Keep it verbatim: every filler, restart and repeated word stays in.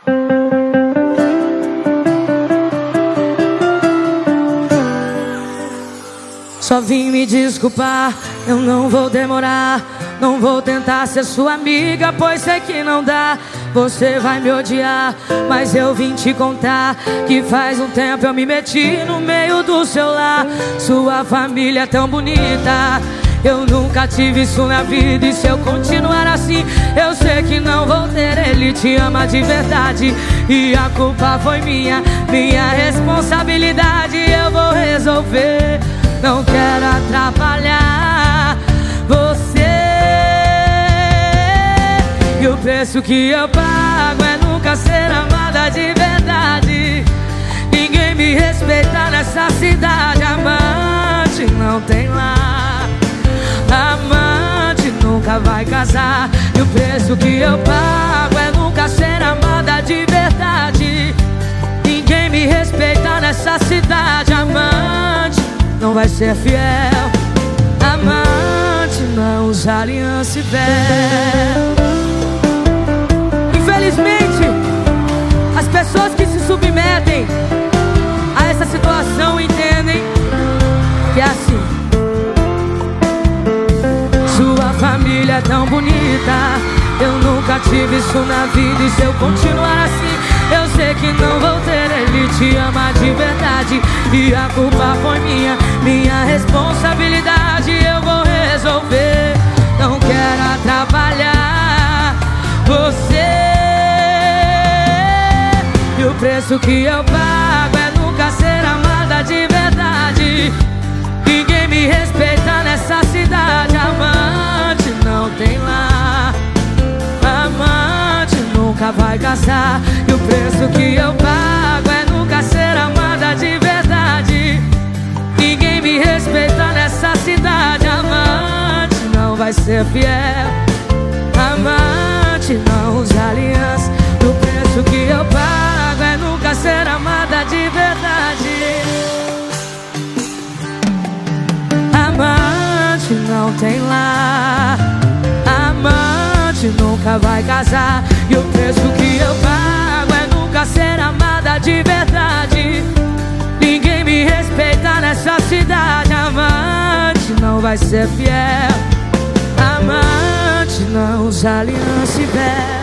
Só vim me desculpar, eu não vou demorar. Não vou tentar ser sua amiga, pois sei que não dá. Você vai me odiar, mas eu vim te contar que faz um tempo eu me meti no meio do seu lar. Sua família é tão bonita, eu nunca tive isso na vida. E se eu continuar assim, eu sei que não vou ter. Ele te ama de verdade e a culpa foi minha, minha responsabilidade. Eu vou resolver, não quero atrapalhar você. E o preço que eu pago é nunca ser amada de verdade. Ninguém me respeita nessa cidade. Amante não tem lá, amante nunca vai casar. E o preço que eu pago é nunca ser amada de verdade. Ninguém me respeita nessa cidade. Amante não vai ser fiel, amante não usa aliança e véu. Infelizmente, as pessoas que se submetem a essa situação entendem que é assim. Sua família é tão bonita, eu nunca tive isso na vida. E se eu continuar assim, eu sei que não vou ter. Ele te ama de verdade e a culpa foi minha, minha responsabilidade. Eu vou resolver, não quero atrapalhar você. E o preço que eu pago é nunca ser amada de verdade. Ninguém me respeita nessa cidade. Amante não tem lá, amante nunca vai casar. E o preço que eu pago é nunca ser amada de verdade. Ninguém me respeita nessa cidade. Amante não vai ser fiel, amante não usa aliança. E o preço que eu pago é nunca ser amada de verdade. Amante não tem lar, amante nunca vai casar. E o preço que eu pago é nunca ser amada de verdade. Ninguém me respeita nessa cidade. Amante não vai ser fiel, amante não usa aliança e véu.